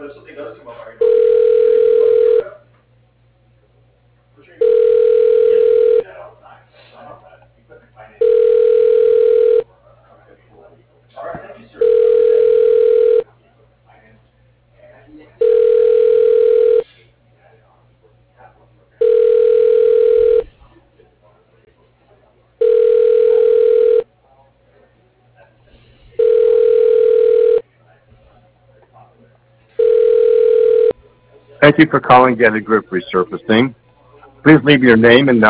Thank you for calling Getty Group Resurfacing. Please leave your name and number